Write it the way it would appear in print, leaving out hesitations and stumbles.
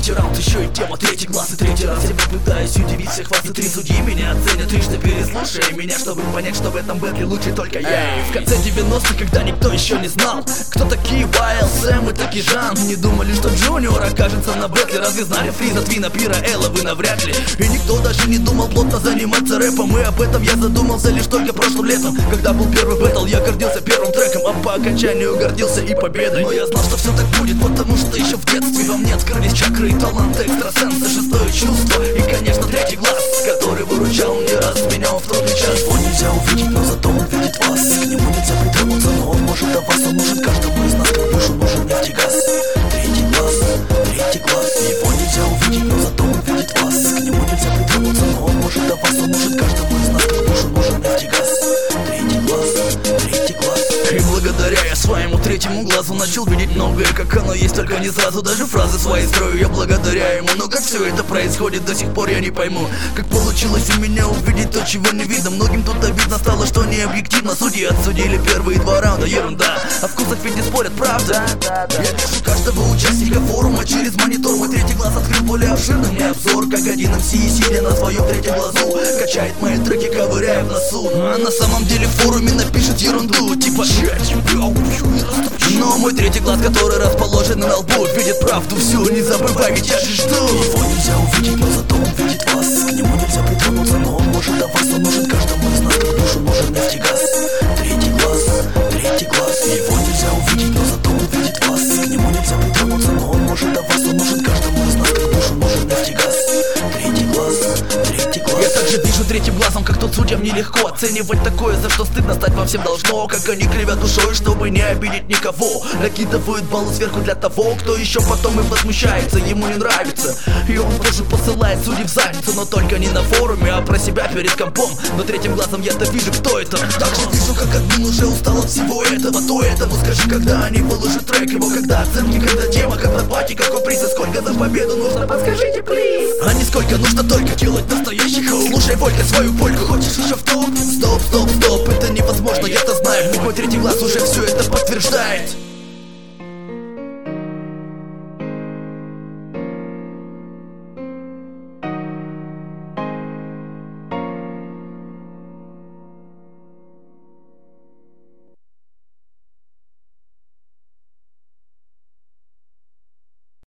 третий раунд, еще и тема, третий глаз и третий раз. Я попытаюсь удивить всех вас, и 3 судьи меня оценят. Трижды переслушай меня, чтобы понять, что в этом бэтле лучше только я. В конце 90-х, когда никто еще не знал, кто такие Вайл, Сэм и таки Жан, не думали, что Джуниор окажется на бэтле. Разве знали Фриза, Твина, Пира, Элла, вы навряд ли. И никто даже не думал плотно заниматься рэпом. И об этом я задумался лишь только прошлым летом, когда был первый бэтл. Я гордился первым треком, а по окончанию гордился и победой. Но я знал, что все так будет, потому что еще в детстве во мне открылись чакры и таланты, экстрасенсы, шестое чувство и, конечно, третий глаз, который выручал не раз меня в трудный час. Его нельзя увидеть, но зато он видит вас. К нему нельзя притронуться, но он может до вас. Он нужен каждому из нас, как душу нужен нефтегаз. Третий глаз, третий глаз. Его нельзя увидеть, но зато он видит вас. К нему нельзя притронуться, но он может до вас. Он нужен каждому из нас, как душу нужен нефтегаз. Третий глаз, третий глаз. И благодаря я своему третьему глазу начал видеть многое, как оно есть, только не сразу. Даже фразы свои строю я благодаря ему. Но как все это происходит, до сих пор я не пойму. Как получилось у меня увидеть то, чего не видно. Многим тут видно стало, что не объективно. Судьи отсудили первые 2 раунда, ерунда. О вкусах ведь не спорят, правда? Я вижу каждого участника форума через монитор. Мой третий глаз открыл более обширный мне обзор. Как один МС, сидя на своем третьем глазу, качает мои треки, ковыряя в носу. А на самом деле в форуме напишет ерунду, типа я тебя убью и растопчу. Но мой третий глаз, который расположен на лбу, видит правду всю, не забывай, ведь я же жду. Его нельзя увидеть, но зато он видит вас. К нему нельзя притронуться, но он может до вас. Он нужен каждому из нас, как душу нужен нефтегаз. Третий глаз, третий глаз. Его нельзя увидеть, но зато он видит вас. К нему нельзя притронуться, но он может до вас. Он нужен каждому из нас, как душу нужен нефтегаз. Третий глаз, третий глаз. Я также вижу третьим глазом, как тот судьям нелегко оценивать такое, за что стыдно стать вам всем должно. Как они кривят душой, чтобы не обидеть никого. Накидывают баллы сверху для того, кто еще потом им возмущается, ему не нравится. И он тоже посылает судей в задницу, но только не на форуме, а про себя перед компом. Но третьим глазом я-то вижу, кто это. Также вижу, как админ уже устал от всего этого. То этому скажи, когда они выложат трек его, когда оценки, когда тема, когда пати, какой приз и сколько за победу нужно, подскажите, плиз. А не сколько, нужно только делать настоящий хоу. Слушай, Волька, свою польку, хочешь еще в топ? Стоп, стоп, стоп, это невозможно, я-то знаю. Ведь мой третий глаз уже все это подтверждает.